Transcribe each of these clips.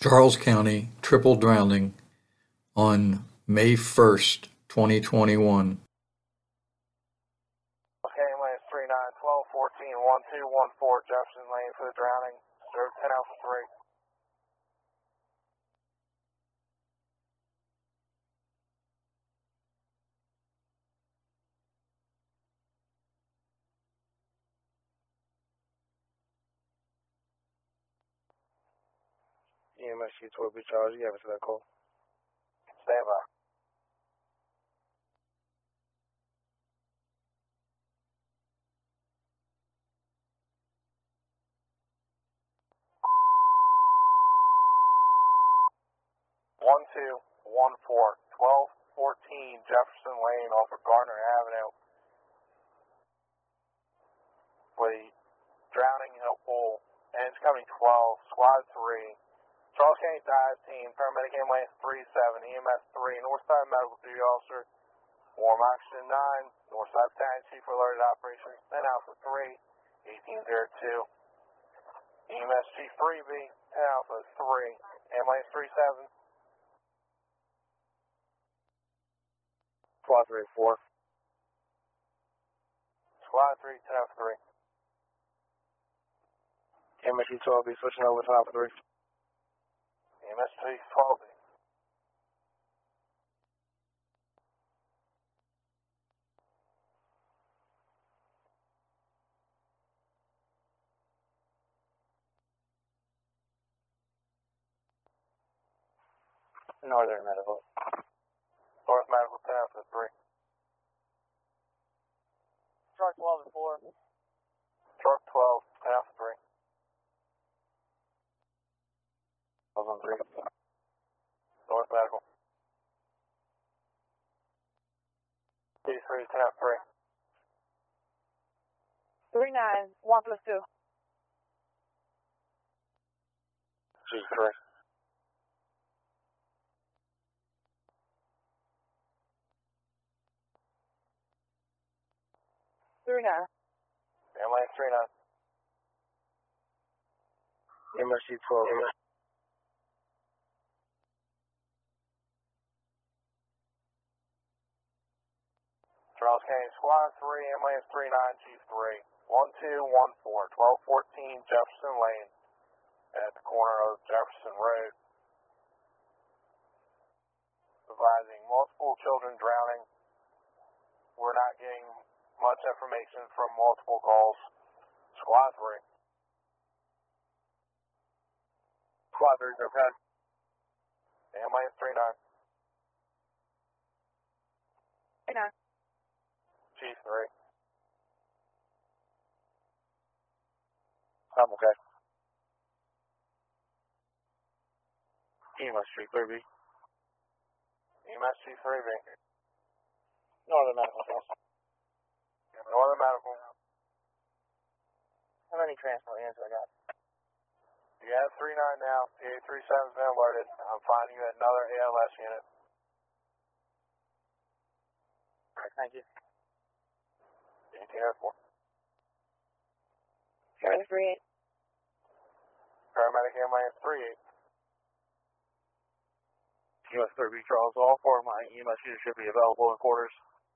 Charles County triple drowning on May 1st, 2021. Okay, lane 3912141214 Jefferson Lane for the drowning. Serve 10 Alpha 3. EMS Chief 12 Charles, you have it to that call. Stand by. One two one four 1214 Jefferson Lane off of Gardner Avenue. For the drowning in a pool. And it's coming 12, squad 3. Charles County dive team, paramedic ambulance 37, EMS 3, Northside Medical Duty Officer, warm oxygen 9, Northside Battalion Chief alerted operations, 10 Alpha 3, 1802. EMS Chief 3B, 10 Alpha 3, ambulance 37. Squad 3 4. Squad 3, 10 Alpha 3. EMS Chief 12 switching over to Alpha 3. EMS Chief 12B. Northern Medical. North Medical 10 Alpha 3. Truck 12 and 4. Truck 12, 10 Alpha 3. 12 on 3. North Medical. D3, 10 Alpha 3. 39, 1 plus 2. G3. 39. Ambulance 39. EMS Chief 12 Charles County Squad 3, ambulance 39, Chief 3. 1214, 1214 Jefferson Lane at the corner of Jefferson Road. Advising multiple children drowning. We're not getting much information from multiple calls. Squad 3. Squad 3 okay. Ambulance 39. 39. Chief 3. I'm okay. EMS Chief 3B. EMS Chief 3B. Northern Medical. Northern Medical. How many transport units I got? You have 39 now. PA 37's been alerted. I'm finding you another ALS unit. Alright, thank you. 1804. Charlie 38. Paramedic ambulance 38. EMS 3B Charles, all 4 of my EMS units should be available in quarters.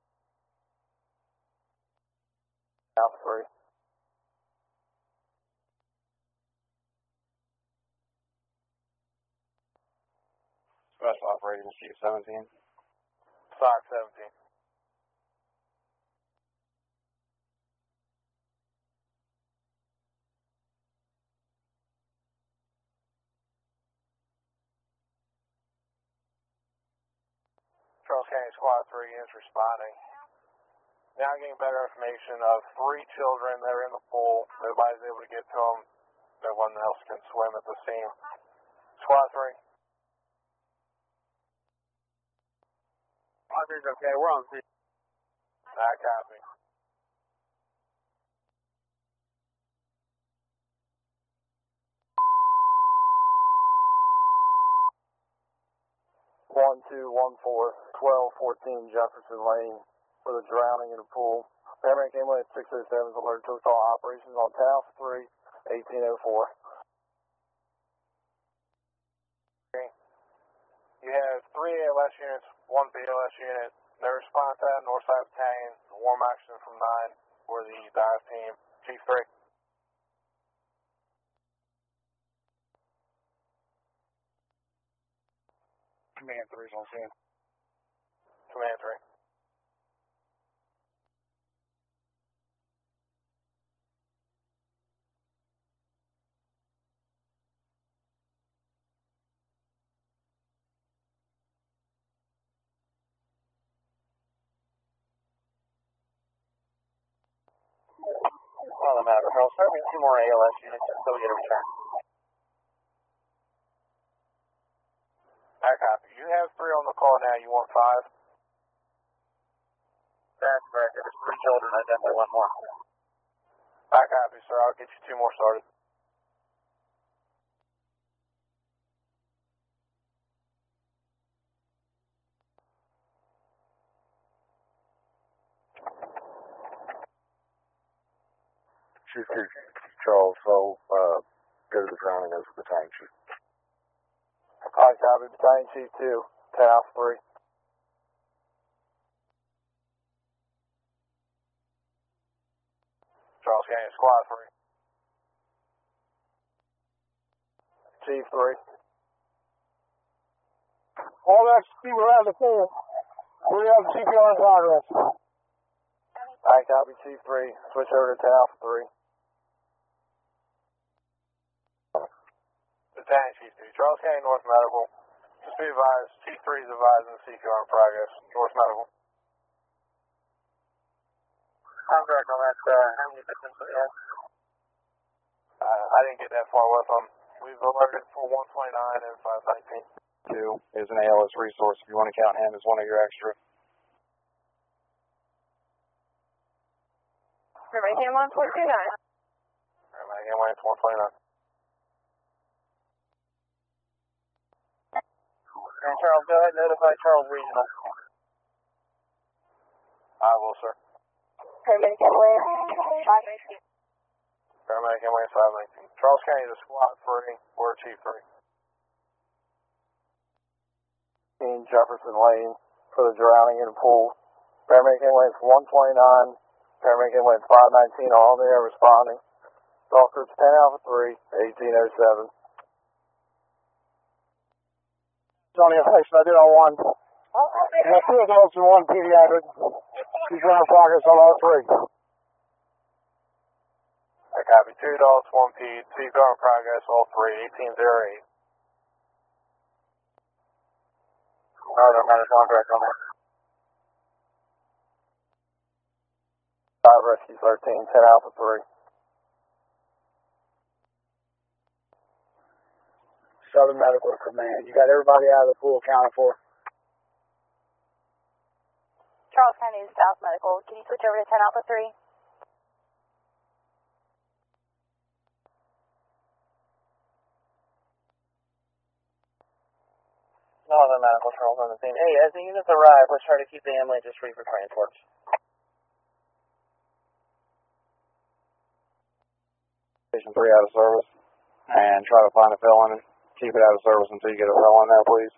Alpha 3. Special Operations Chief 17. Sock 17. Charles County Squad 3 is responding. Now getting better information of 3 children that are in the pool. Nobody's able to get to them. No one else can swim at the scene. Squad 3. Squad 3 okay, we're on scene. Not copy. One two one four 1214 Jefferson Lane for the drowning in the pool. Paramedic ambulance 607 is alerted to all operations on Taos 3, 1804. ALS units, 1 BLS unit. No response at Northside Battalion. Warm action from 9 for the dive team. Chief 3. Command 3's on scene. Command 3. Well, I'm out of control. Start me 2 more ALS units just so we get a return. I copy. You have 3 on the call now. You want 5? That's correct. There's 3 children. I definitely want more. I copy, sir. I'll get you 2 more started. Chief 2, Charles, so go to the drowning as the battalion chief. I copy. Battalion Chief 2. 10 Alpha 3. Charles County Squad 3. Chief 3. All that's people around the pool. We have CPR in progress. I copy. Chief 3. Switch over to 10 Alpha 3. Battalion Chief 2. Charles County North Medical. Just be advised. Chief 3 is advising CPR in progress. North Medical. I'm correct on that. How many victims do we have? I didn't get that far with them. We've alerted for 129 and 519. 2 is an ALS resource. If you want to count him as one of your extra. Remaining 1.29. Remaining 129. And Charles, go ahead and notify Charles Regional. I will, sir. Paramedic Way 519. Paramedic Way 519. Charles County to Squad 3 or Chief 3. In Jefferson Lane for the drowning in the pool. Paramedic Way 129. Paramedic Way 519 all there responding. Golf Groups 10 Alpha 3, 1807. Johnny, I did on 1. We have 2 adults and 1 pediatric. CPR in progress on all 3. I copy. 2 adults, 1 ped. CPR in progress, all 3, 1808. Northern Medical contract on that. 5 Rescue 13, 10 Alpha 3. Southern Medical Command. You got everybody out of the pool accounted for. Charles County is South Medical. Can you switch over to 10 Alpha 3? Northern Medical, Charles on the scene. Hey, as the units arrive, let's try to keep the ambulances free for transports. Station 3 out of service. And try to find a felon and keep it out of service until you get a felon there, please.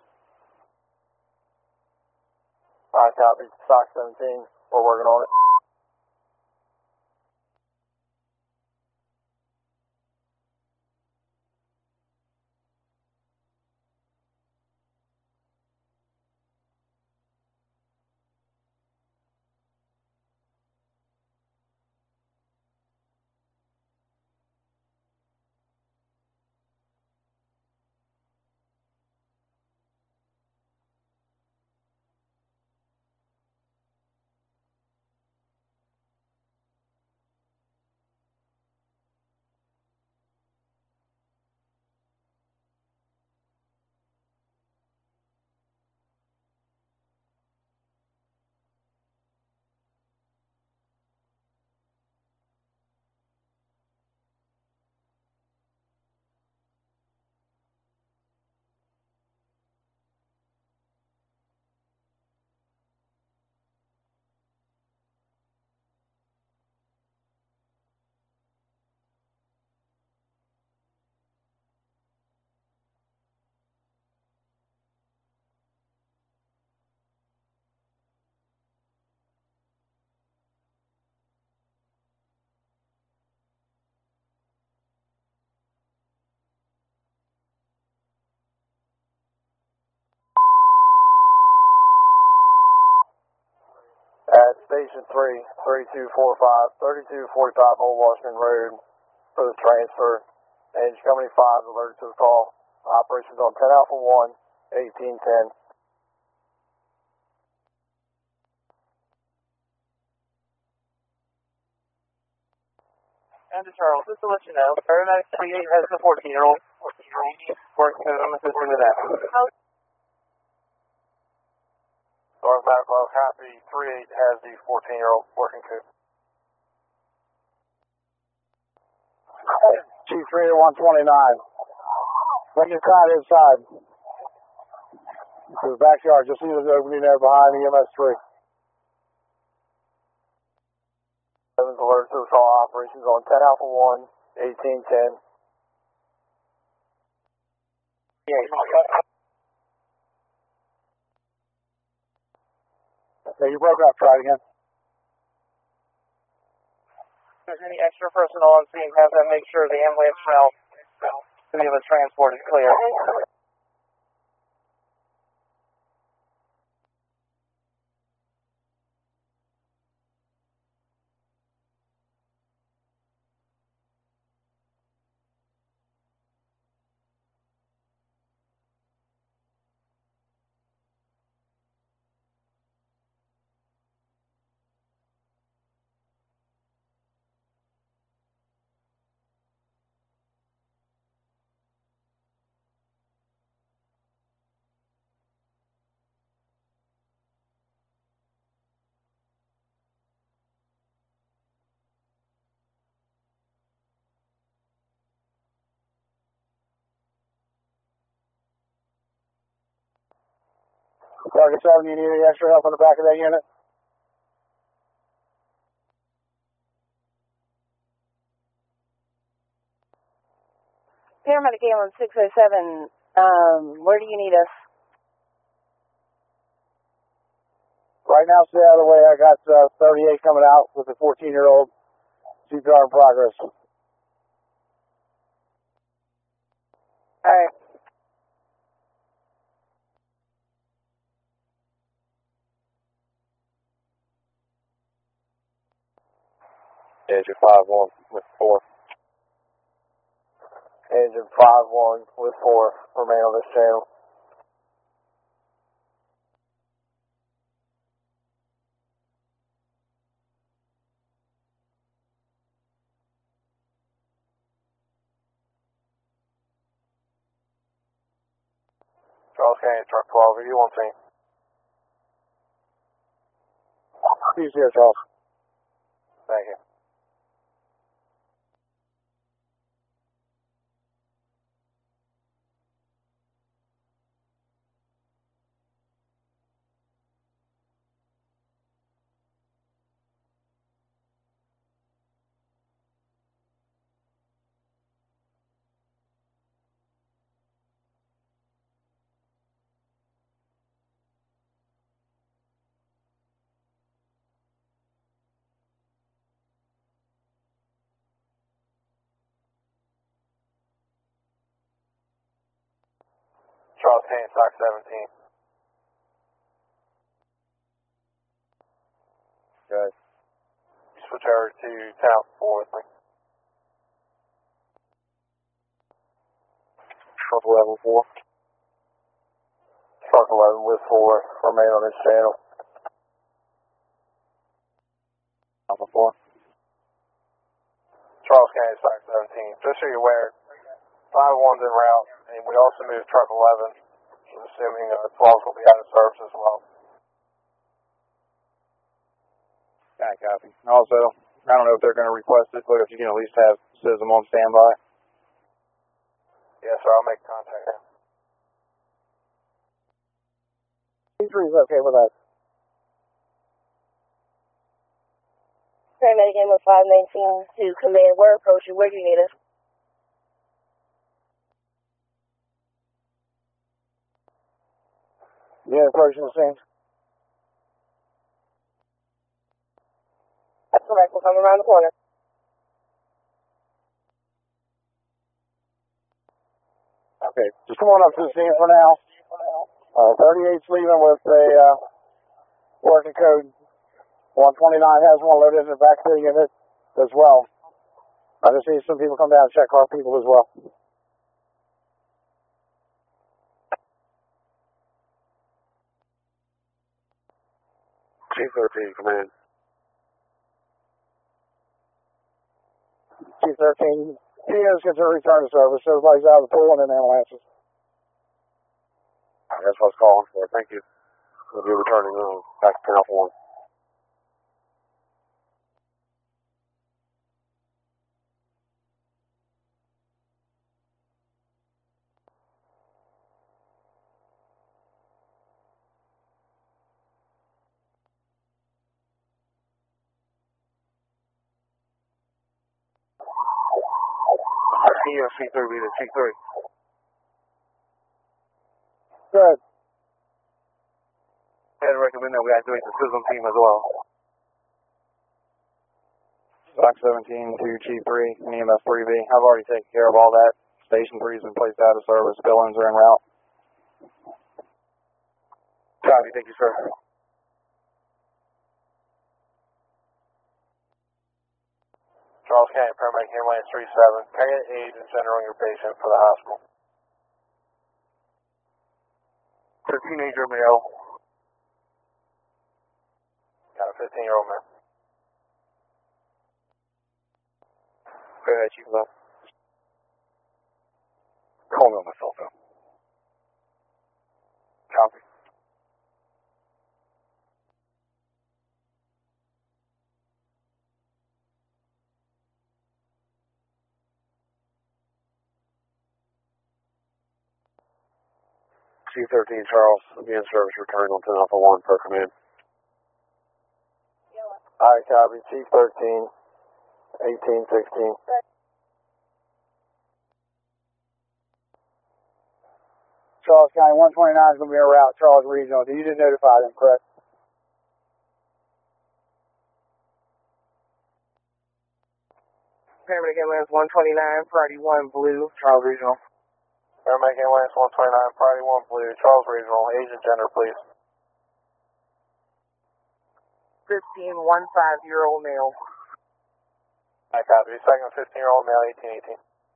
I copy. Stock 17. We're working on it. Station 3, 3245, 3245 Old Washington Road for the transfer. Engine Company 5 is alerted to the call. Operations on 10 Alpha 1, 1810. And to Charles, just to let you know, Paramedic 38 has the 14-year-old. Work code, I'm assisting with that. North Medical copy. 38 has the 14-year-old working code. Chief 3 to 129. Bring your cot inside. To the backyard. Just see the opening there behind EMS 3. 7's alerted to the call. Operations on 10 Alpha 1, 1810. Okay, you broke up. Try it again. If there's any extra personnel on scene, have them make sure the ambulance route to be able to transport is clear. Target 7, you need any extra help on the back of that unit? Paramedic ambulance 607, where do you need us? Right now, stay out of the way. I got 38 coming out with a 14-year-old. CPR in progress. Alright. Engine 5-1 with 4. Engine 5-1 with 4 remain on this channel. Charles County, truck 12, are you on scene? He's here, Charles. Thank you. Charles County, stock 17. Good. Switch over to Town 4 with me. Truck 11-4. Truck 11 with 4 remain on this channel. Alpha 4. Charles County, stock 17. Just so you're aware, 5-1's en route, and we also moved truck 11. I'm assuming 12's will be out of service as well. Got copy. Also, I don't know if they're going to request it, but if you can at least have SISM on standby. Yes, sir. I'll make contact now. C3 is okay with that. Paramedic ambulance 519 to command. We're approaching. Where do you need us? Yeah, approaching the scene. That's correct. We'll come around the corner. Okay, just come on up to the scene for now. 38's leaving with a working code 129 has one loaded in the back of the unit as well. I just need some people come down and check our people as well. Chief 13, command. Chief 13, POs get to return to service. Everybody's out of the pool and in ambulances. That's what I was calling for. Thank you. We'll be returning back to Alpha 1. C3, be the C3. Good. I'd recommend that we activate the SISM team as well. Stock 17 to Chief 3 and EMS 3B. I've already taken care of all that. Station 3's been placed out of service. Fill-ins are en route. Copy, thank you, sir. Charles County Paramedic Ambulance 37. Can I get age and gender on your patient for the hospital? It's a teenager male. Got a 15-year-old male. Go ahead, Chief Love. Call me on my cell phone. Copy. Chief 13, Charles, will be in service returning on 10 Alpha 1 per command. Alright, copy. Chief 13, 1816. Charles County 129 is going to be en route. Charles Regional. You did notify them, correct? Paramedic Ambulance 129, Priority 1 Blue, Charles Regional. Paramedic Ambulance 129, Priority 1 Blue, Charles Regional. Age and gender, please. 15, 15-year-old male. I copy. Second 15-year-old male, 1818.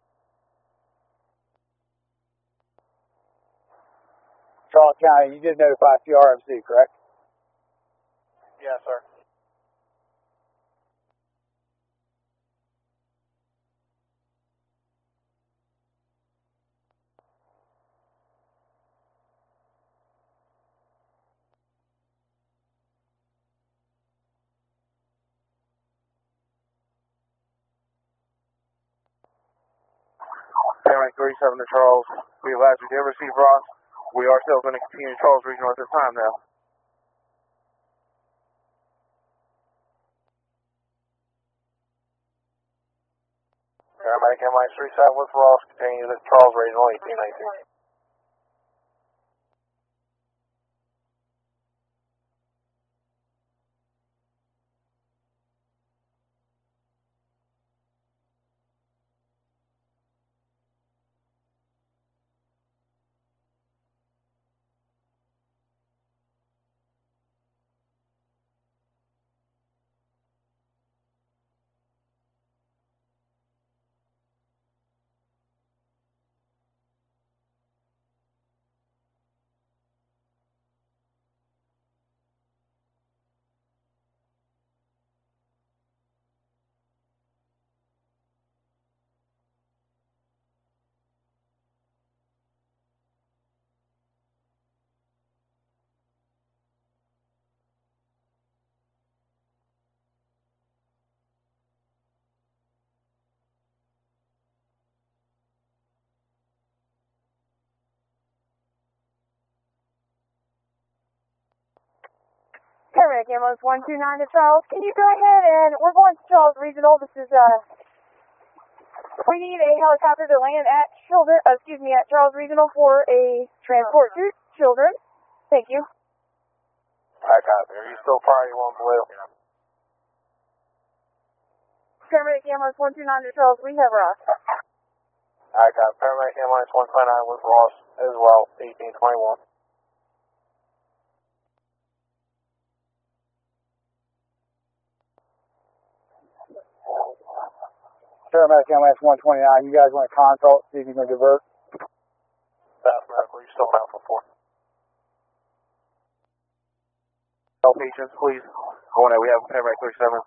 Charles County, you did notify CRMC, correct? Yes, sir. Paramedic 37 to Charles. We advise we did receive Ross. We are still going to continue Charles Regional at this time now. Paramedic Ambulance 37 with Ross. Continue to Charles Regional, 1819. Paramedic Ambulance 129 to Charles. Can you go ahead and we're going to Charles Regional. This is we need a helicopter to land at Charles Regional for a transport to children. Thank you. I copy. Are you still Priority 1 Blue? Paramedic Ambulance 129 to Charles. We have Ross. I copy. Paramedic Ambulance 129 with Ross as well, 1821. Paramedic ambulance 129. You guys want to consult, see if you can divert? That's medical. You still out for 4. All patients, please. Going out, we have paramedic 37.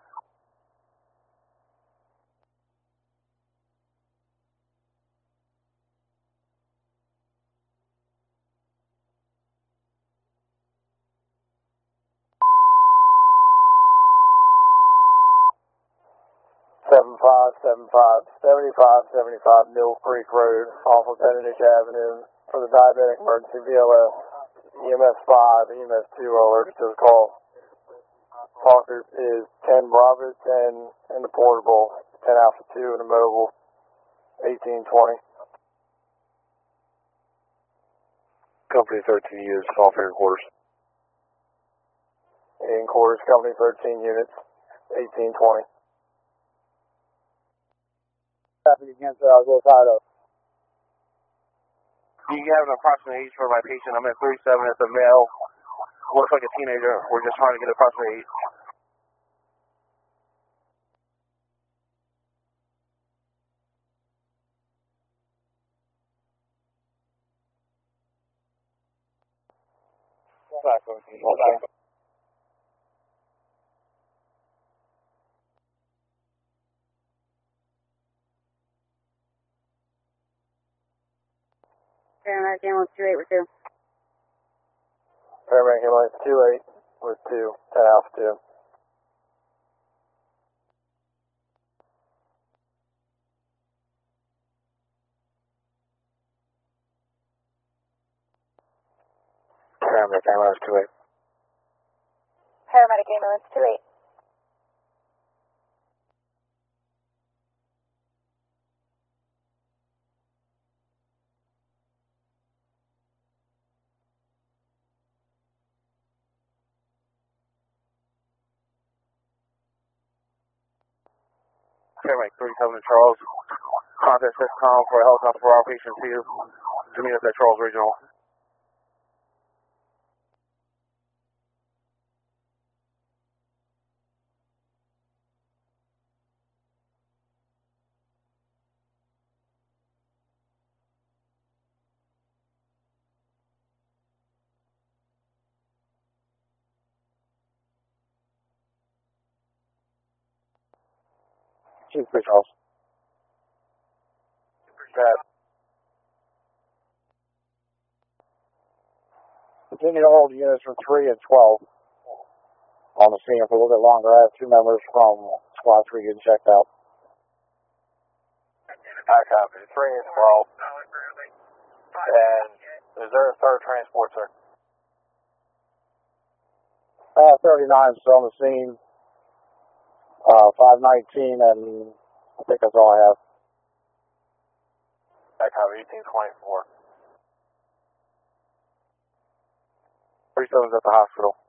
Mill Creek Road, off of Benedict Avenue, for the diabetic emergency BLS. EMS 5, EMS 2 alerts to the call. Talker is 10 Bravo 10 in the portable, 10 Alpha 2 in the mobile, 1820. Company 13 units, off air quarters. In quarters, company 13 units, 1820. Traffic against a little tied up. Do you have an approximate age for my patient? I'm at 37, it's a male. Looks like a teenager. We're just trying to get approximate age. Paramedic ambulance 28 with 2. Paramedic ambulance 28 with 2, 10 Alpha 2. Paramedic ambulance 28. Paramedic ambulance 28. Paramedic 37 to Charles. Contact SysCom for a helicopter for our patients here. To meet us at Charles Regional. Chief Charles. Continue to hold units from 3 and 12 on the scene for a little bit longer. I have 2 members from Squad 3 getting checked out. I copy. 3 and 12. And is there a third transport, sir? 39 still on the scene. 519, and I think that's all I have. I copy. 1824. 37's at the hospital.